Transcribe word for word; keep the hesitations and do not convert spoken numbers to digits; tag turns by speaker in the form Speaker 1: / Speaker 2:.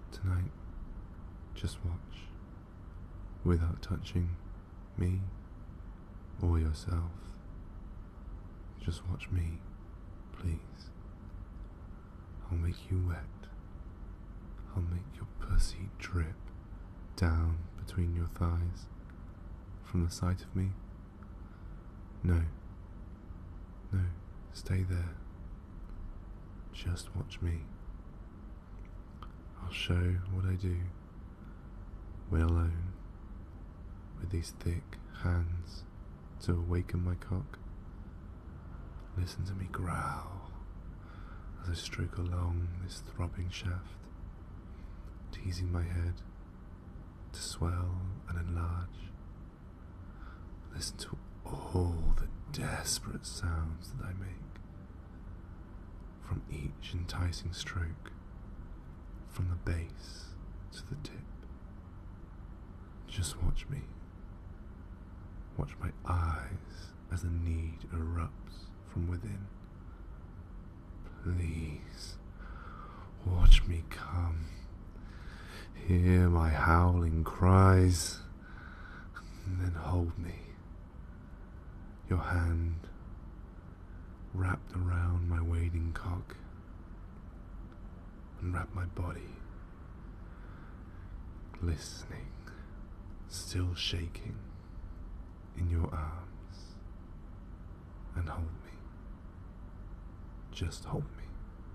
Speaker 1: Tonight, just watch, without touching me or yourself. Just watch me, please. I'll make you wet. I'll make your pussy drip down between your thighs from the sight of me. No, no, stay there. Just watch me. I'll show what I do when alone, with these thick hands to awaken my cock. Listen to me growl as I stroke along this throbbing shaft, teasing my head to swell and enlarge. Listen to all the desperate sounds that I make from each enticing stroke, from the base to the tip. Just watch me. Watch my eyes as the need erupts from within. Please, watch me come. Hear my howling cries, and then hold me. Your hand wrapped around my waiting cock, and wrap my body, glistening, still shaking, in your arms, and hold me. Just hold me.